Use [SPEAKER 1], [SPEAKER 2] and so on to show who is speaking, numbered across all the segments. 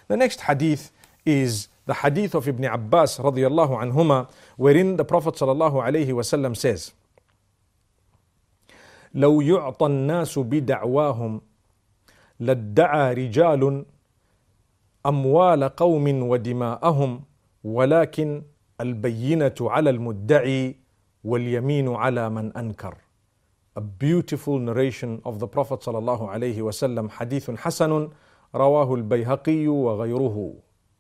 [SPEAKER 1] The next hadith is the hadith of Ibn Abbas radiyallahu anhuma, wherein the Prophet sallallahu alayhi wasallam says, لو يعطى الناس بدعواهم لادعى رجال أموال قوم ودماءهم ولكن البينة على المدعي واليمين على من أنكر. A beautiful narration of the Prophet sallallahu alayhi wasallam, hadithun hasanun rawahu al-Bayhaqi wa ghayruhu.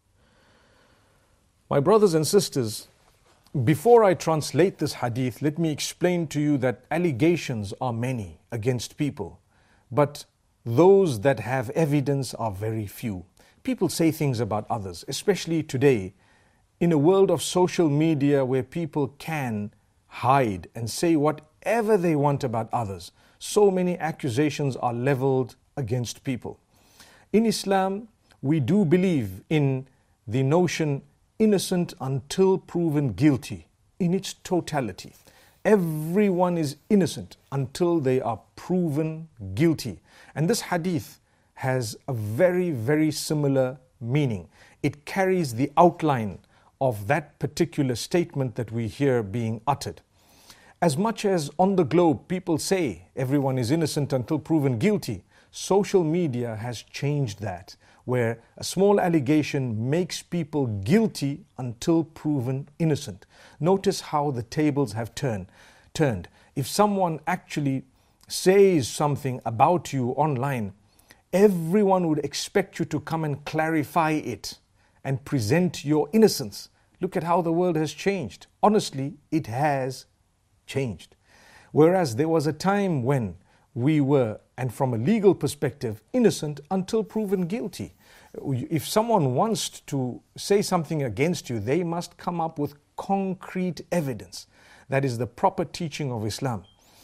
[SPEAKER 1] My brothers and sisters, before I translate this hadith, let me explain to you that allegations are many against people, but those that have evidence are very few. People say things about others, especially today, in a world of social media where people can hide and say whatever they want about others. So many accusations are leveled against people. In Islam, we do believe in the notion innocent until proven guilty in its totality. Everyone is innocent until they are proven guilty. And this hadith has a very, very similar meaning. It carries the outline of that particular statement that we hear being uttered. As much as on the globe people say everyone is innocent until proven guilty, social media has changed that, where a small allegation makes people guilty until proven innocent. Notice how the tables have turned. If someone actually says something about you online, everyone would expect you to come and clarify it and present your innocence. Look at how the world has changed. Honestly, it has changed. Whereas there was a time when we were, and from a legal perspective, innocent until proven guilty. If someone wants to say something against you, they must come up with concrete evidence. That is the proper teaching of Islam.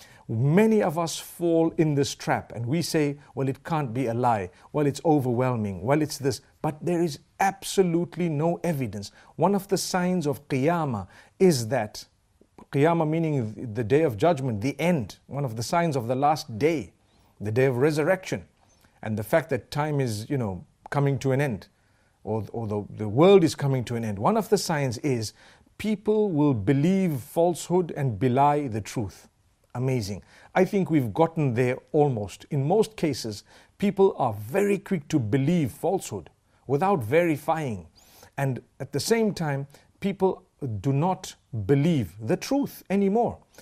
[SPEAKER 1] Many of us fall in this trap and we say, well, it can't be a lie. Well, it's overwhelming. Well, it's this. But there is absolutely no evidence. One of the signs of Qiyamah is that, Qiyamah meaning the day of judgment, the end. One of the signs of the last day, the day of resurrection. And the fact that time is, coming to an end. Or the world is coming to an end. One of the signs is people will believe falsehood and belie the truth. Amazing. I think we've gotten there almost. In most cases, people are very quick to believe falsehood without verifying. And at the same time, people do not believe the truth anymore.